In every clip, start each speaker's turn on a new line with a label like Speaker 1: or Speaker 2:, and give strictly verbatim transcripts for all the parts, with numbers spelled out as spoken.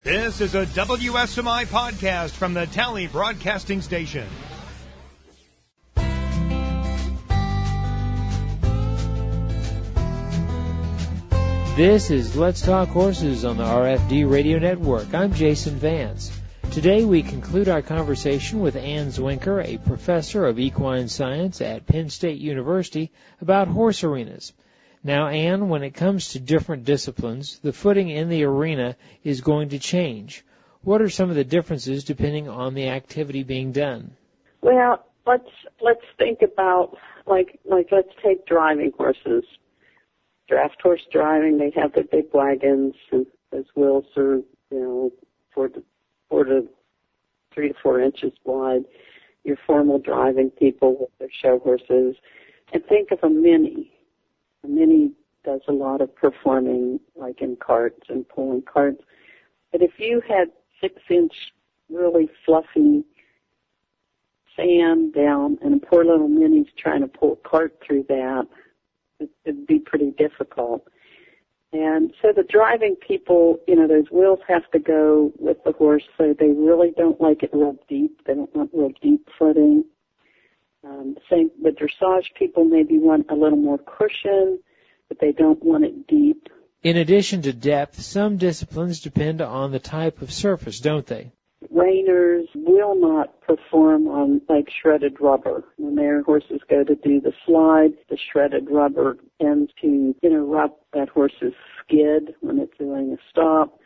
Speaker 1: This is a W S M I podcast from the Tally Broadcasting Station.
Speaker 2: This is Let's Talk Horses on the R F D Radio Network. I'm Jason Vance. Today we conclude our conversation with Ann Zwinker, a professor of equine science at Penn State University, about horse arenas. Now, Ann, when it comes to different disciplines, the footing in the arena is going to change. What are some of the differences depending on the activity being done?
Speaker 3: Well, let's let's think about like like let's take driving horses. Draft horse driving, they have the big wagons, and those wheels are, you know, four to four to three to four inches wide. Your formal driving people with their show horses, and think of a mini. A mini does a lot of performing, like in carts and pulling carts. But if you had six-inch, really fluffy sand down, and a poor little mini's trying to pull a cart through that, it'd be pretty difficult. And so the driving people, you know, those wheels have to go with the horse, so they really don't like it real deep. They don't want real deep footing. Um, same, the dressage people maybe want a little more cushion, but they don't want it deep.
Speaker 2: In addition to depth, some disciplines depend on the type of surface, don't they?
Speaker 3: Reiners will not perform on, like, shredded rubber. When their horses go to do the slide, the shredded rubber tends to interrupt that horse's skid when it's doing a stop.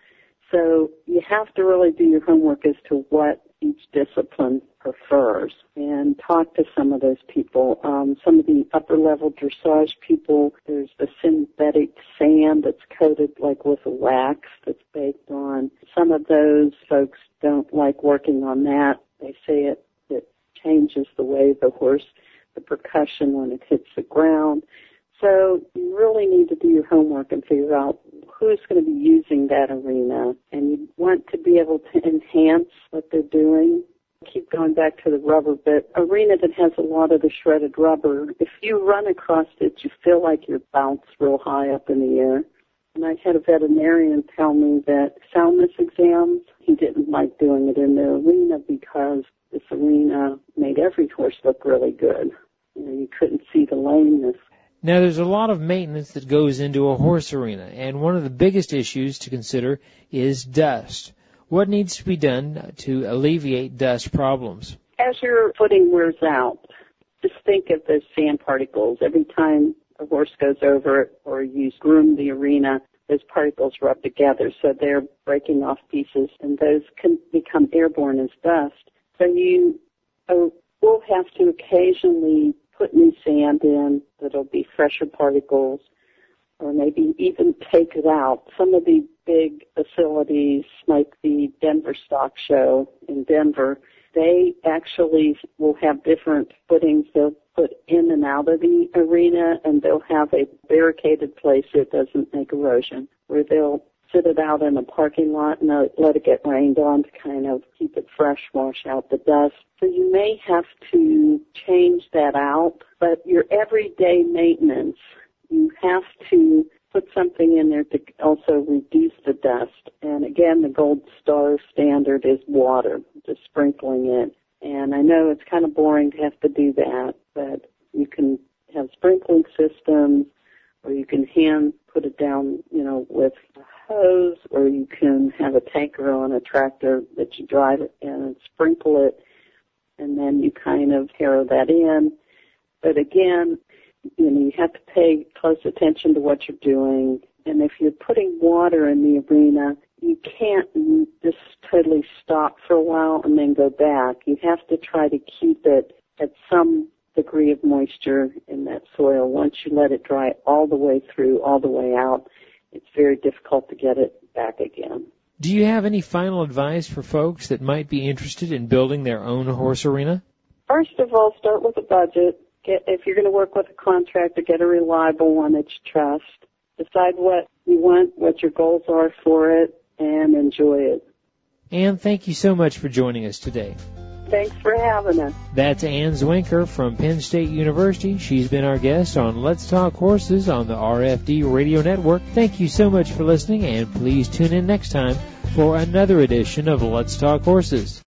Speaker 3: So you have to really do your homework as to what each discipline prefers and talk to some of those people. Um, some of the upper-level dressage people, there's the synthetic sand that's coated like with a wax that's baked on. Some of those folks don't like working on that. They say it, it changes the way the horse, the percussion when it hits the ground. So you really need to do your homework and figure out who's going to be using that arena. And you want to be able to enhance what they're doing. Keep going back to the rubber bit. Arena that has a lot of the shredded rubber, if you run across it, you feel like you're bounced real high up in the air. And I had a veterinarian tell me that soundness exams, he didn't like doing it in the arena because this arena made every horse look really good. You know, you couldn't see the lameness.
Speaker 2: Now, there's a lot of maintenance that goes into a horse arena, and one of the biggest issues to consider is dust. What needs to be done to alleviate dust problems?
Speaker 3: As your footing wears out, just think of those sand particles. Every time a horse goes over it or you groom the arena, those particles rub together, so they're breaking off pieces, and those can become airborne as dust. So you will have to occasionally put new sand in that'll be fresher particles, or maybe even take it out. Some of the big facilities, like the Denver Stock Show in Denver, they actually will have different footings they'll put in and out of the arena, and they'll have a barricaded place that doesn't make erosion, where they'll sit it out in a parking lot and let it get rained on to kind of keep it fresh, wash out the dust. So you may have to change that out, but your everyday maintenance, you have to put something in there to also reduce the dust. And again, the gold star standard is water, just sprinkling it. And I know it's kind of boring to have to do that, but you can have sprinkling systems, or you can hand put it down, you know, with a hose, or you can have a tanker on a tractor that you drive it in and sprinkle it, and then you kind of harrow that in. But again, you know, you have to pay close attention to what you're doing. And if you're putting water in the arena, you can't just totally stop for a while and then go back. You have to try to keep it at some degree of moisture in that soil. Once you let it dry all the way through, all the way out, it's very difficult to get it back again.
Speaker 2: Do you have any final advice for folks that might be interested in building their own horse arena?
Speaker 3: First of all, start with a budget. Get, if you're going to work with a contractor, get a reliable one that you trust. Decide what you want, what your goals are for it, and enjoy it.
Speaker 2: Ann, thank you so much for joining us today.
Speaker 3: Thanks for having us.
Speaker 2: That's Ann Zwinker from Penn State University. She's been our guest on Let's Talk Horses on the R F D Radio Network. Thank you so much for listening, and please tune in next time for another edition of Let's Talk Horses.